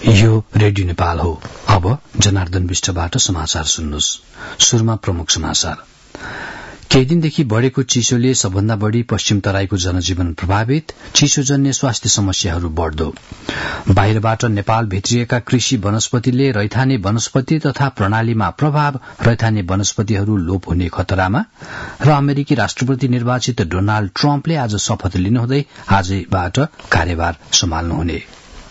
यो रेडियो नेपाल हो। अब जनार्दन विष्टबाट समाचार सुन्नुहोस्। सुरुमा प्रमुख समाचार। केही दिनदेखि बढ़ेको चिसोले सबभन्दा बढ़ी पश्चिम तराईको जनजीवन प्रभावित, चिसोजन्य स्वास्थ्य समस्याहरू बढ़दो। बाहिरबाट नेपाल भित्रिएका कृषि वनस्पतिले रैथाने वनस्पति तथा प्रणालीमा प्रभाव, रैथाने वनस्पतिहरू लोप हुने खतरामा। र अमेरिकी राष्ट्रपति निर्वाचित डोनाल्ड ट्रम्पले आज शपथ लिनुहुँदै आजबाट कार्यभार सम्हाल्नुहुने।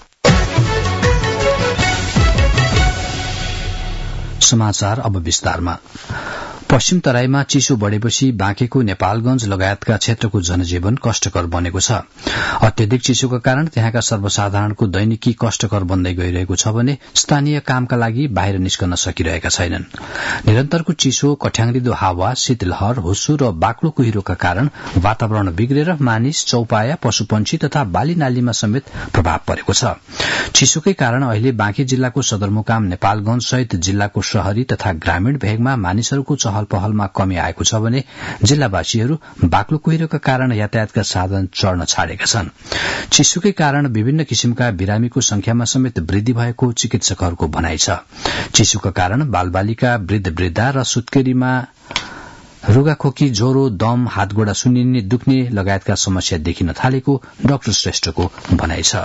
समाचार अब विस्तारमा। पश्चिम तराईमा चिसो बढ़ेपछि बाँकेको नेपालगंज लगायतका क्षेत्रको जनजीवन कष्टकर बनेको छ। अत्यधिक चिसोका कारण त्यहाँका सर्वसाधारणको दैनिकी कष्टकर बन्दै गइरहेको छ भने स्थानीय कामका लागि बाहिर निस्कन सकिरहेका छैनन्। निरन्तरको चिसो, कठ्याङ्ग्रिदो हावा, शीतलहर, हुस्सु र बाक्लो कुहिरोका कारण वातावरण बिग्रेर मानिस, चौपाया, पशुपन्छी तथा बाली नालीमा समेत प्रभाव परेको छ। चिसोकै कारण अहिले बाँके जिल्लाको सदरमुकाम नेपालगंज सहित जिल्लाको शहरी तथा ग्रामीण भेगमा मानिसहरूको चहल पहलमा कमी आएको छ भने जिल्लावासीहरू बाक्लो कुहिरोका कारण यातायातका साधन चढ्न छाडेका छन्। चिसोकै कारण विभिन्न किसिमका बिरामीको संख्यामा समेत वृद्धि भएको चिकित्सकहरूको भनाइ छ। चिसोका कारण बालबालिका, वृद्ध वृद्धा र सुत्केरीमा रुगाखोकी, ज्वरो, दम, हातगोडा सुन्निने, दुख्ने लगायतका समस्या देखिन थालेको डाक्टर श्रेष्ठको भनाइ छ।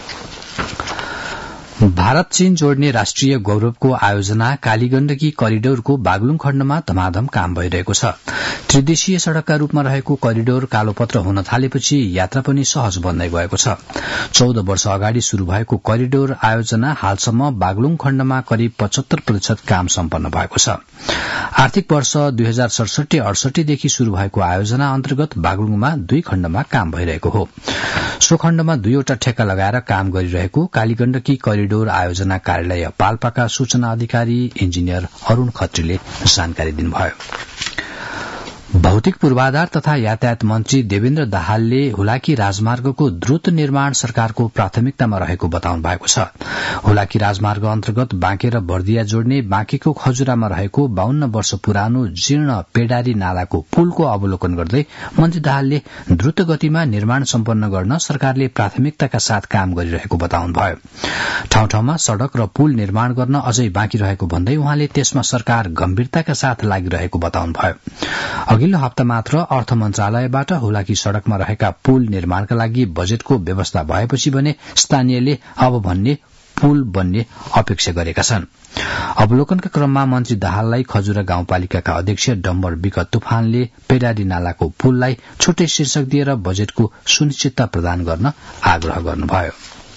भारत चीन जोड्ने राष्ट्रिय गौरवको आयोजना कालीगण्डकी करिडोरको बागलुङ खण्डमा धमाधम काम भइरहेको छ। त्रिदेशीय सड़कका रूपमा रहेको करिडोर कालोपत्र हुन थालेपछि यात्रा पनि सहज बन्दै गएको छ। 14 वर्ष अगाडि शुरू भएको करिडोर आयोजना हालसम्म बागलुङ खण्डमा करिब 75% काम सम्पन्न भएको छ। आर्थिक वर्ष 2067-68 देखि शुरू भएको आयोजना अन्तर्गत बागलुङमा 2 खण्डमा काम भइरहेको हो। सो खण्डमा 2वटा ठेक्का लगाएर काम गरिरहेको कालीगण्डकी करिडोर आयोजना कार्यालय पाल्पाका सूचना अधिकारी इन्जिनियर अरूण खत्रीले जानकारी दिनुभयो। भौतिक पूर्वाधार तथा यातायात मन्त्री देवेन्द्र दाहालले हुलाकी राजमार्गको द्रुत निर्माण सरकारको प्राथमिकतामा रहेको बताउनु भएको छ। हुलाकी राजमार्ग अन्तर्गत बाँके र बर्दिया जोड्ने बाँकेको खजुरामा रहेको 52 वर्ष पुरानो जीर्ण पेडारी नालाको पुलको अवलोकन गर्दै मन्त्री दाहालले द्रुत गतिमा निर्माण सम्पन्न गर्न सरकारले प्राथमिकताका साथ काम गरिरहेको बताउनुभयो। ठाउँ ठाउँमा सड़क र पुल निर्माण गर्न अझै बाँकी रहेको भन्दै उहाँले त्यसमा सरकार गम्भीरताका साथ लागिरहेको बताउनुभयो। अघिल्लो हप्ता मात्र अर्थ मन्त्रालयबाट हुलाकी सड़कमा रहेका पुल निर्माणका लागि बजेटको व्यवस्था भएपछि भने स्थानीयले अब भन्ने पुल बन्ने अपेक्षा गरेका छन्। अवलोकनका क्रममा मन्त्री दाहाललाई खजुरा गाउँपालिकाका अध्यक्ष डम्बर विकट तुफानले पेडारी नालाको पुललाई छुट्टै शीर्षक दिएर बजेटको सुनिश्चितता प्रदान गर्न आग्रह गर्नुभयो।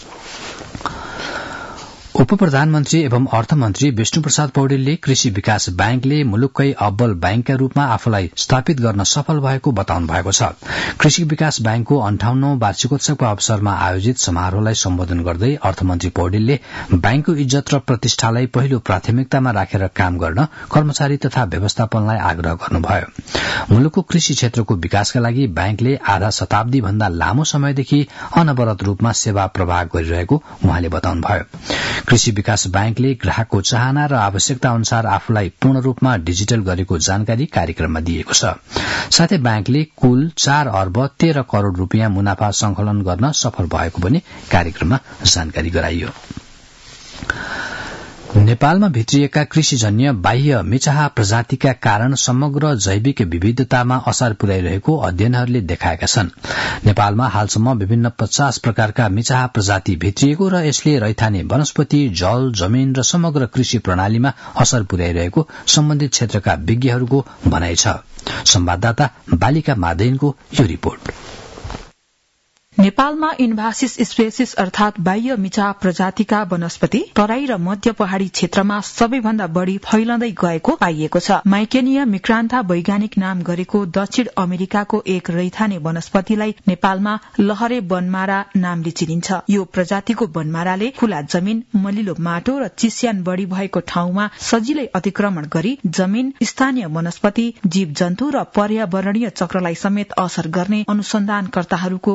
उप प्रधानमन्त्री एवं अर्थमन्त्री विष्णुप्रसाद पौडेलले कृषि विकास बैंकले मुलुककै अब्बल बैंकका रूपमा आफूलाई स्थापित गर्न सफल भएको बताउनु भएको छ। कृषि विकास बैंकको 58औं वार्षिकोत्सवको अवसरमा आयोजित समारोहलाई सम्बोधन गर्दै अर्थमन्त्री पौडेलले बैंकको इज्जत र प्रतिष्ठालाई पहिलो प्राथमिकतामा राखेर काम गर्न कर्मचारी तथा व्यवस्थापनलाई आग्रह गर्नुभयो। मुलुकको कृषि क्षेत्रको विकासका लागि बैंकले आधा शताब्दी भन्दा लामो समयदेखि अनवरत रूपमा सेवा प्रवाह गरिरहेको उहाँले बताउनुभयो। कृषि विकास बैंकले ग्राहकको चाहना र आवश्यकता अनुसार आफूलाई पूर्ण रूपमा डिजिटल गरेको जानकारी कार्यक्रममा दिएको छ। साथै बैंकले कुल 4 अर्ब 13 करोड़ रूपियाँ मुनाफा संकलन गर्न सफल भएको पनि कार्यक्रममा जानकारी गराइयो। नेपालमा भित्रिएका कृषिजन्य बाह्य मिचाहा प्रजातिका कारण समग्र जैविक विविधतामा असर पुर्याइरहेको अध्ययनहरूले देखाएका छन्। नेपालमा हालसम्म विभिन्न 50 प्रकारका मिचाहा प्रजाति भित्रिएको र यसले रैथाने वनस्पति, जल, जमीन र समग्र कृषि प्रणालीमा असर पुर्याइरहेको सम्बन्धित क्षेत्रका विज्ञहरूको भनाइ छ। संवाददाता बालिका मादैनको यो रिपोर्ट। नेपालमा इन्भासिस स्पेसिस अर्थात बाह्य मिचाहा प्रजातिका वनस्पति तराई र मध्य पहाड़ी क्षेत्रमा सबैभन्दा बढ़ी फैलँदै गएको पाइएको छ। माइकेनिया मिक्रान्था वैज्ञानिक नाम गरेको दक्षिण अमेरिकाको एक रैथाने वनस्पतिलाई नेपालमा लहरे बनमारा नामले चिनिन्छ। यो प्रजातिको बनमाराले खुला जमीन, मलिलो माटो र चिस्यान बढ़ी भएको ठाउँमा सजिलै अतिक्रमण गरी जमीन, स्थानीय वनस्पति, जीव जन्तु र पर्यावरणीय चक्रलाई समेत असर गर्ने अनुसन्धानकर्ताहरूको भनाइ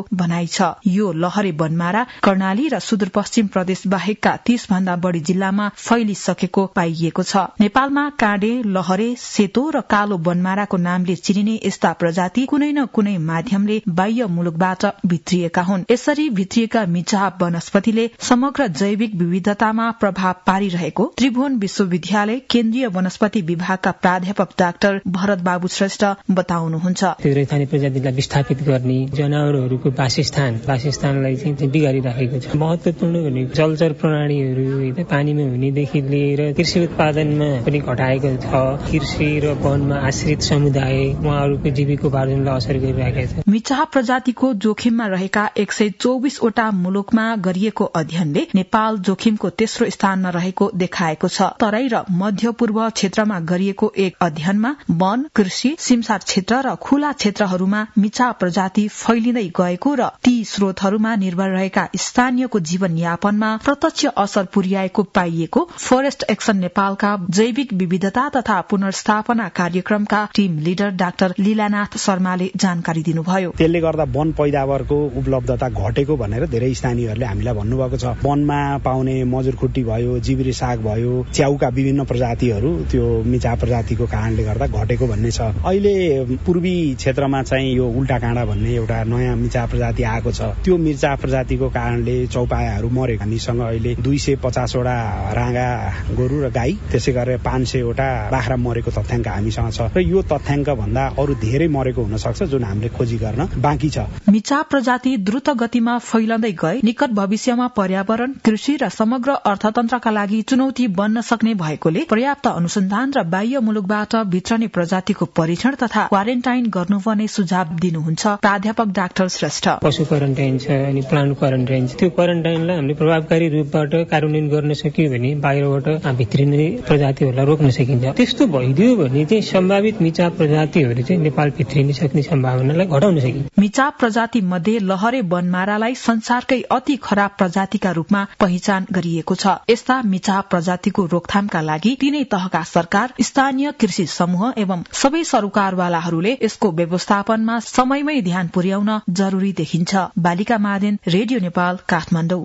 भनाइ छ। यो लहरे बनमारा कर्णाली र सुदूरपश्चिम प्रदेश बाहेकका 30 भन्दा बढ़ी जिल्लामा फैलिसकेको पाइएको छ। नेपालमा काँडे, लहरे, सेतो र कालो बनमाराको नामले चिनिने यस्ता प्रजाति कुनै न कुनै माध्यमले बाह्य मुलुकबाट भित्रिएका हुन्। यसरी भित्रिएका मिचाहा वनस्पतिले समग्र जैविक विविधतामा प्रभाव पारिरहेको त्रिभुवन विश्वविद्यालय केन्द्रीय वनस्पति विभागका प्राध्यापक डाक्टर भरत बाबु श्रेष्ठ बताउनुहुन्छ। रैथाने प्रजातिलाई विस्थापित गर्ने, जनावरहरूको वासस्थानलाई चाहिँ बिगारिराखेको छ। महत्वपूर्ण भनेको जलचर प्राणीहरू पानीमा हुनेदेखि लिएर कृषि उत्पादनमा पनि घटाएको छ। कृषि र वनमा आश्रित समुदाय उहाँहरूको जीविकोपार्जनलाई असर गरिरहेको छ। मिचाहा प्रजातिको जोखिममा रहेका 124 वटा मुलुकमा गरिएको अध्ययनले नेपाल जोखिमको तेस्रो स्थानमा रहेको देखाएको छ। तराई र मध्यपूर्व क्षेत्रमा गरिएको एक अध्ययनमा वन, कृषि, सिमसार क्षेत्र र खुला क्षेत्रहरूमा मिचाहा प्रजाति फैलिँदै गएको र ती स्रोतहरूमा निर्भर रहेका स्थानीयको जीवनयापनमा प्रत्यक्ष असर पुर्याएको पाइएको फरेस्ट एक्सन नेपालका जैविक विविधता तथा पुनर्स्थापना कार्यक्रमका टीम लिडर डाक्टर लीलानाथ शर्माले जानकारी दिनुभयो। त्यसले गर्दा वन पैदावारको उपलब्धता घटेको भनेर धेरै स्थानीयहरूले हामीलाई भन्नुभएको छ। वनमा पाउने मजुरखुट्टी भयो, जिब्रे साग भयो, च्याउका विभिन्न प्रजातिहरू त्यो मिचाहा प्रजातिको कारणले गर्दा घटेको भन्ने छ। अहिले पूर्वी क्षेत्रमा चाहिँ यो उल्टा काँडा भन्ने एउटा नयाँ मिचाहा प्रजाति आएको छ। त्यो मिचाहा प्रजातिको कारणले चौपायाहरू मरेको। हामीसँग अहिले 250 वटा राँगा गोरु र गाई, त्यसै गरेर 500 वटा बाख्रा मरेको तथ्याङ्क हामीसँग छ र यो तथ्याङ्क भन्दा अरू धेरै मरेको हुन सक्छ जुन हामीले खोजी गर्न बाँकी छ। मिचाहा प्रजाति द्रुत गतिमा फैलँदै गए निकट भविष्यमा पर्यावरण, कृषि र समग्र अर्थतन्त्रका लागि चुनौती बन्न सक्ने भएकोले पर्याप्त अनुसन्धान र बाह्य मुलुकबाट भित्रने प्रजातिको परीक्षण तथा क्वारेन्टाइन गर्नुपर्ने सुझाव दिनुहुन्छ प्राध्यापक डाक्टर श्रेष्ठ। पशु क्वारेन्टाइन छ अनि प्लान्ट क्वारेन्टाइन छ। त्यो क्वारेन्टाइनलाई हामीले प्रभावकारी रूपबाट कार्यान्वयन गर्न सक्यो भने बाहिरबाट भित्रिने प्रजातिहरूलाई रोक्न सकिन्छ। त्यस्तो भइदियो भने चाहिँ सम्भावित मिचाहा प्रजातिहरू चाहिँ नेपाल भित्रिन सक्ने सम्भावनालाई घटाउन सकिन्छ। मिचाहा प्रजाति मध्ये लहरे बनमारालाई संसारकै अति खराब प्रजातिका रूपमा पहिचान गरिएको छ। यस्ता मिचाहा प्रजातिको रोकथामका लागि तीनै तहका सरकार, स्थानीय कृषि समूह एवं सबै सरोकारवालाहरूले यसको व्यवस्थापनमा समयमै ध्यान पुर्याउन जरूरी देखिन्छ। बालिका मादेन, रेडियो नेपाल, काठमाडौँ।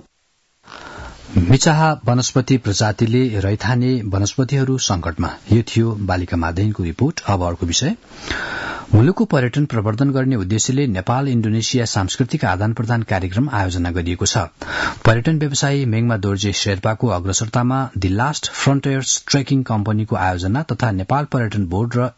मिचाहा वनस्पति प्रजातिले रैथाने वनस्पतिहरू संकटमा। यो थियो बालिका मादेनको रिपोर्ट। अब अर्को विषय। मुलुकको पर्यटन प्रवर्धन गर्ने उद्देश्यले नेपाल इण्डोनेसिया सांस्कृतिक आदान प्रदान कार्यक्रम आयोजना गरिएको छ। पर्यटन व्यवसायी मेङमा दोर्जे शेर्पाको अग्रसरतामा दि लास्ट फ्रन्टियर्स ट्रेकिङ कम्पनीको आयोजना तथा नेपाल पर्यटन बोर्ड र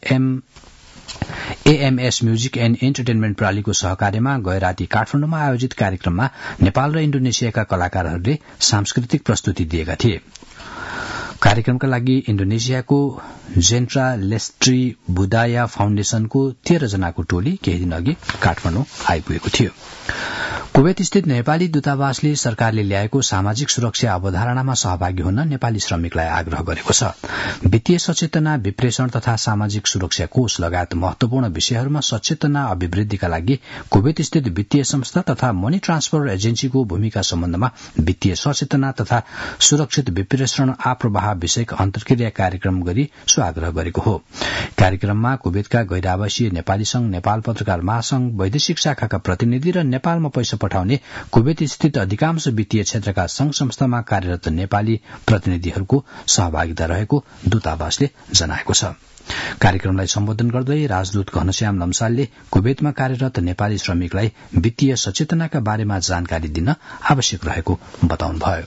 AMS म्युजिक एण्ड एन्टरटेनमेन्ट प्रणालीको सहकार्यमा गए राति काठमाडौँमा आयोजित कार्यक्रममा नेपाल र इण्डोनेसियाका कलाकारहरूले सांस्कृतिक प्रस्तुति दिएका थिए। कार्यक्रमका लागि इण्डोनेसियाको जेन्ट्रा लेस्ट्री बुदाया फाउन्डेशनको 13 जनाको टोली केही दिन अघि काठमाडौँ आइपुगेको थियो। कुवेत स्थित नेपाली दूतावासले सरकारले ल्याएको सामाजिक सुरक्षा अवधारणामा सहभागी हुन नेपाली श्रमिकलाई आग्रह गरेको छ। वित्तीय सचेतना, विप्रेषण तथा सामाजिक सुरक्षा कोष लगायत महत्वपूर्ण विषयहरूमा सचेतना अभिवृद्धिका लागि कुवेत स्थित वित्तीय संस्था तथा मनी ट्रान्सफर एजेन्सीको भूमिका सम्बन्धमा वित्तीय सचेतना तथा सुरक्षित विप्रेषण आप्रवाह विषयक अन्तर्क्रिया कार्यक्रम गरी सो आग्रह गरेको हो। कार्यक्रममा कुवेतका गैर-आवासीय नेपाली संघ, नेपाल पत्रकार महासंघ, वैदेशिक शाखाका प्रतिनिधि र नेपालमा पैसा पठाउने कुवेत स्थित अधिकांश वित्तीय क्षेत्रका संघ संस्थामा कार्यरत नेपाली प्रतिनिधिहरूको सहभागिता रहेको दूतावासले जनाएको छ। कार्यक्रमलाई सम्बोधन गर्दै राजदूत घनश्याम लम्सालले कुवेतमा कार्यरत नेपाली श्रमिकलाई वित्तीय सचेतनाका बारेमा जानकारी दिन आवश्यक रहेको बताउनुभयो।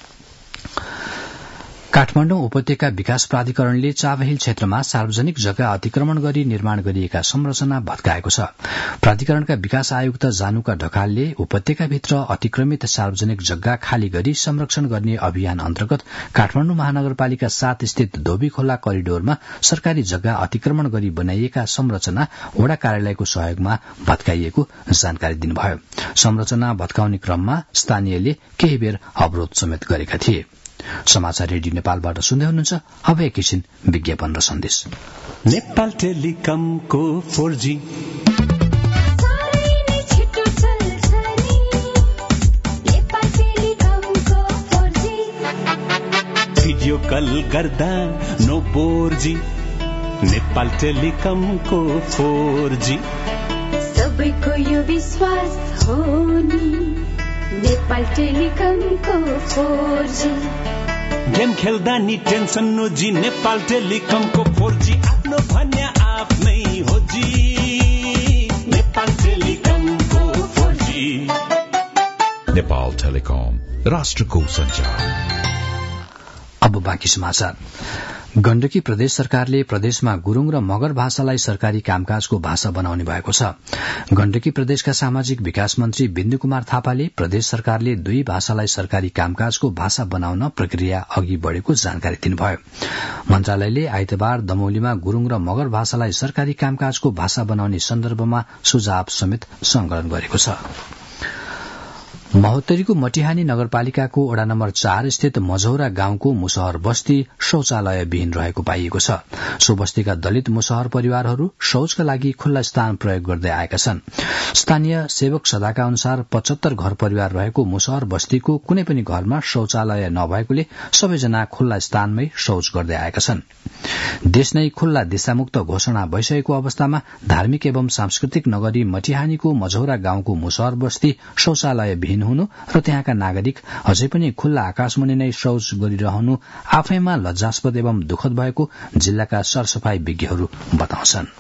काठमाडौँ उपत्यका विकास प्राधिकरणले चाबहिल क्षेत्रमा सार्वजनिक जग्गा अतिक्रमण गरी निर्माण गरिएका संरचना भत्काएको छ। प्राधिकरणका विकास आयुक्त जानुका ढकालले उपत्यकाभित्र अतिक्रमित सार्वजनिक जग्गा खाली गरी संरक्षण गर्ने अभियान अन्तर्गत काठमाडौँ महानगरपालिका 7 स्थित धोबी खोला करिडोरमा सरकारी जग्गा अतिक्रमण गरी बनाइएका संरचना वडा कार्यालयको सहयोगमा भत्काइएको जानकारी दिनुभयो। संरचना भत्काउने क्रममा स्थानीयले केही बेर अवरोध समेत गरेका थिए। समाचार रेडियो नेपालबाट सुन्दै हुनुहुन्छ। अब एकैछिन विज्ञापन र सन्देश। नेपाल टेलिकमको 4G भिडियो कल गर्दा नो बोर्जी। नेपाल टेलिकमको 4G सबैको यो विश्वास हो नि नेपाल टेलिकमको 4G। गेम खेल्दा नि टेन्सन नोजी नेपाल टेलिकमको 4G आफ्नो भन्या आफ्नै हो जी नेपाल टेलिकमको 4G। नेपाल टेलिकम राष्ट्रको संचार। अब बाँकी समाचार। गण्डकी प्रदेश सरकारले प्रदेशमा गुरूङ र मगर भाषालाई सरकारी कामकाजको भाषा बनाउने भएको छ। गण्डकी प्रदेशका सामाजिक विकास मन्त्री बिन्दु कुमार थापाले प्रदेश सरकारले दुई भाषालाई सरकारी कामकाजको भाषा बनाउन प्रक्रिया अघि बढ़ेको जानकारी दिनुभयो। मन्त्रालयले आइतबार दमौलीमा गुरूङ र मगर भाषालाई सरकारी कामकाजको भाषा बनाउने सन्दर्भमा सुझाव समेत संकलन गरेको छ। महोत्तरीको मटिहानी नगरपालिकाको वडा नम्बर 4 स्थित मझौरा गाउँको मुसहर बस्ती शौचालय विहीन रहेको पाइएको छ। सो बस्तीका दलित मुसहर परिवारहरू शौचका लागि खुल्ला स्थान प्रयोग गर्दै आएका छन्। स्थानीय सेवक सदाका अनुसार 75 घर परिवार रहेको मुसहर बस्तीको कुनै पनि घरमा शौचालय नभएकोले सबैजना खुल्ला स्थानमै शौच गर्दै आएका छन्। देश नै खुल्ला दिशामुक्त घोषणा भइसकेको अवस्थामा धार्मिक एवं सांस्कृतिक नगरी मटिहानीको मझौरा गाउँको मुसहर बस्ती शौचालय विहीन हुनु र त्यहाँका नागरिक अझै पनि खुल्ला आकाशमुनि नै शौच गरिरहनु आफैमा लज्जास्पद एवं दुखद भएको जिल्लाका सरसफाई विज्ञहरू बताउँछन्।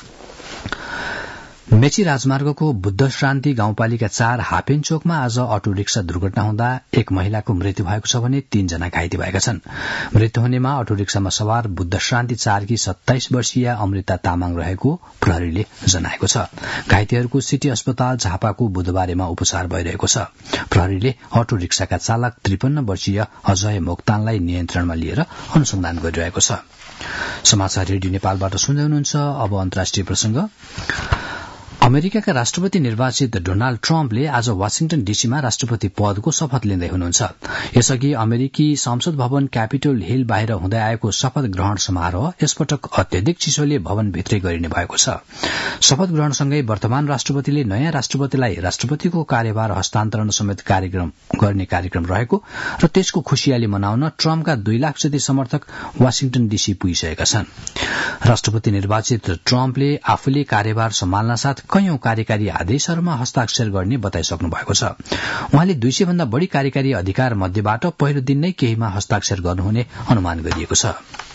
मेची राजमार्गको बुद्ध शान्ति गाउँपालिका 4 हापेन चोकमा आज अटो रिक्सा दुर्घटना हुँदा एक महिलाको मृत्यु भएको छ भने 3 जना घाइते भएका छन्। मृत्यु हुनेमा अटो रिक्सामा सवार बुद्ध शान्ति 4 की 27 वर्षीय अमृता तामाङ रहेको प्रहरीले जनाएको छ। घाइतेहरूको सिटी अस्पताल झापाको बुधबारेमा उपचार भइरहेको छ। प्रहरीले अटो रिक्साका चालक 53 वर्षीय अजय मोक्तानलाई नियन्त्रणमा लिएर अनुसन्धान गरिरहेको छ। समाचार रेडियो नेपालबाट सुन्दै हुनुहुन्छ। अब अन्तर्राष्ट्रिय प्रसंग। अमेरिकाका राष्ट्रपति निर्वाचित डोनाल्ड ट्रम्पले आज वाशिंटन डीसीमा राष्ट्रपति पदको शपथ लिँदै हुनुहुन्छ। यसअघि अमेरिकी संसद भवन क्यापिटल हिल बाहिर हुँदै आएको शपथ ग्रहण समारोह यसपटक अत्यधिक चिसोले भवनभित्रै गरिने भएको छ। शपथ ग्रहणसँगै वर्तमान राष्ट्रपतिले नयाँ राष्ट्रपतिलाई राष्ट्रपतिको कार्यभार हस्तान्तरण समेत गर्ने कार्यक्रम रहेको र त्यसको खुशियाली मनाउन ट्रम्पका 2 लाख जति समर्थक वाशिंटन डीसी पुगिसकेका छन्। राष्ट्रपति निर्वाचित ट्रम्पले आफूले कार्यभार सम्हाल्न साथ कैयौं कार्यकारी आदेशहरूमा हस्ताक्षर गर्ने बताइसक्नु भएको छ। उहाँले 200 भन्दा बढ़ी कार्यकारी अधिकार मध्येबाट पहिलो दिन नै केहीमा हस्ताक्षर गर्नुहुने अनुमान गरिएको छ।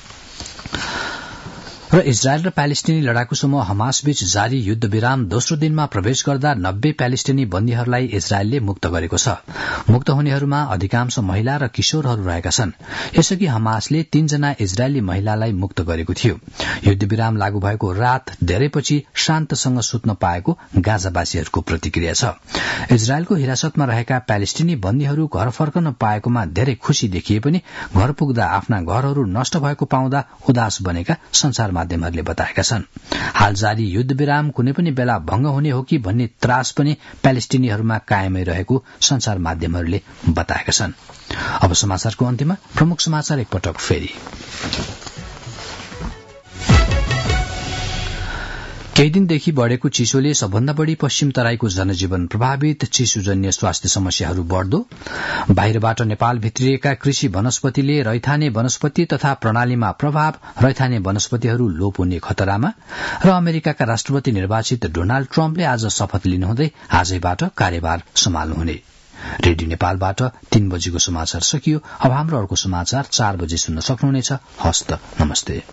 र इजरायल र प्यालेस्टिनी लडाकु समूह हमास बीच जारी युद्ध विराम दोस्रो दिनमा प्रवेश गर्दा 90 प्यालेस्टिनी बन्दीहरूलाई इजरायलले मुक्त गरेको छ। मुक्त हुनेहरूमा अधिकांश महिला र किशोरहरू रहेका छन्। यसअघि हमासले 3 जना इजरायली महिलालाई मुक्त गरेको थियो। युद्ध विराम लागू भएको रात धेरैपछि शान्तसँग सुत्न पाएको गाजावासीहरूको प्रतिक्रिया छ। इजरायलको हिरासतमा रहेका प्यालेस्टिनी बन्दीहरू घर फर्कन पाएकोमा धेरै खुशी देखिए पनि घर पुग्दा आफ्ना घरहरू नष्ट भएको पाउँदा उदास बनेका संसार माध्यमहरूले बताएका छन्। हाल जारी युद्ध विराम कुनै पनि बेला भंग हुने हो कि भन्ने त्रास पनि प्यालेस्टिनीहरूमा कायमै रहेको संसार माध्यमहरूले बताएका छन्। अब समाचारको अन्त्यमा प्रमुख समाचार एकपटक फेरि। केही दिनदेखि बढ़ेको चिसोले सबभन्दा बढ़ी पश्चिम तराईको जनजीवन प्रभावित, चिसोजन्य स्वास्थ्य समस्याहरू बढ़दो, बाहिरबाट नेपाल भित्रिएका कृषि वनस्पतिले रैथाने वनस्पति तथा प्रणालीमा प्रभाव, रैथाने वनस्पतिहरू लोप हुने खतरामा र अमेरिकाका राष्ट्रपति निर्वाचित डोनाल्ड ट्रम्पले आज शपथ लिनुहुँदै आजैबाट कार्यभार सम्हाल्नुहुने। रेडियो नेपालबाट 3 बजेको समाचार सकियो। अब हाम्रो अर्को समाचार 4 बजे सुन्न सक्नुहुनेछ। हस्त नमस्ते।